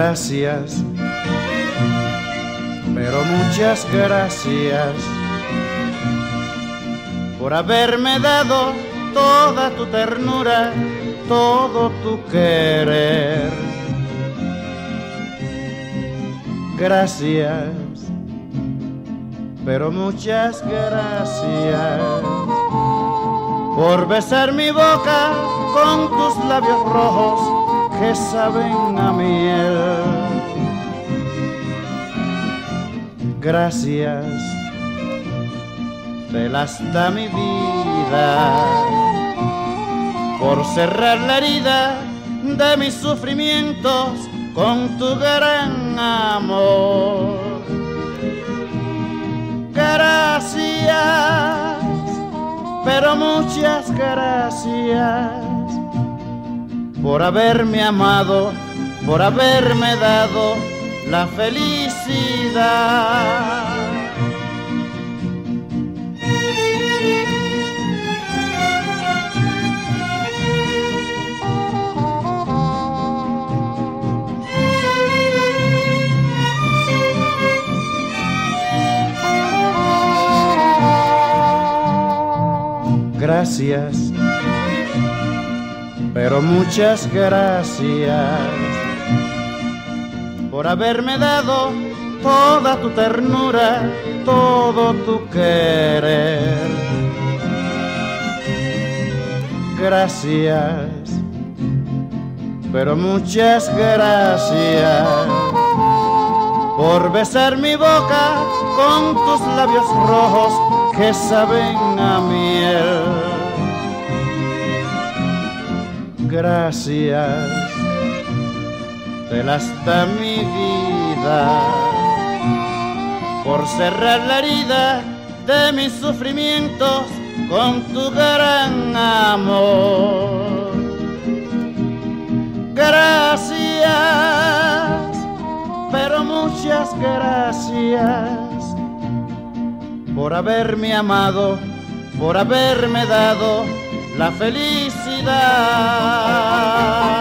Gracias, pero muchas gracias por haberme dado toda tu ternura, todo tu querer. Gracias, pero muchas gracias por besar mi boca con tus labios rojos que saben a miel. Gracias, velaste mi vida por cerrar la herida de mis sufrimientos con tu gran amor. Gracias, pero muchas gracias por haberme amado, por haberme dado la felicidad. Gracias, pero muchas gracias por haberme dado toda tu ternura, todo tu querer. Gracias, pero muchas gracias por besar mi boca con tus labios rojos que saben a miel. Gracias, velaste mi vida por cerrar la herida de mis sufrimientos con tu gran amor. Gracias, pero muchas gracias por haberme amado, por haberme dado la felicidad.